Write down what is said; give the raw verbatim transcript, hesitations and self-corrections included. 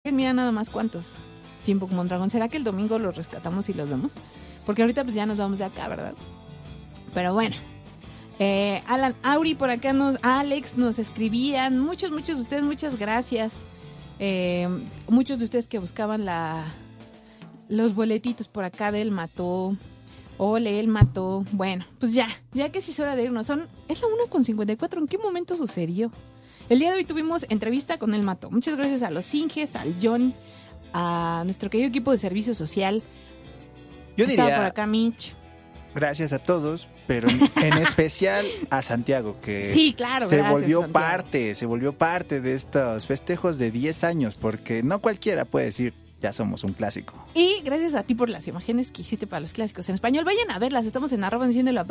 chequen, mira nada más cuántos Chimpuk Mondragón. ¿Será que el domingo los rescatamos y los vemos? Porque ahorita pues ya nos vamos de acá, ¿verdad? Pero bueno. Eh, Alan, Auri por acá, nos, Alex nos escribían. Muchos, muchos de ustedes, muchas gracias. Eh, muchos de ustedes que buscaban la los boletitos por acá del Mató. Ole, él mató. Bueno, pues ya, ya que sí es hora de irnos. Son, es la una con cincuenta y cuatro. ¿En qué momento sucedió? El día de hoy tuvimos entrevista con el Mató. Muchas gracias a los Inges, al John, a nuestro querido equipo de servicio social. Yo Estaba diría, por acá Mitch. Gracias a todos, pero en, en especial a Santiago, que sí, claro, se gracias, volvió Santiago. parte, se volvió parte de estos festejos de diez años, porque no cualquiera puede decir, ya somos un clásico. Y gracias a ti por las imágenes que hiciste para los clásicos en español. Vayan a verlas, estamos en arroba enciende la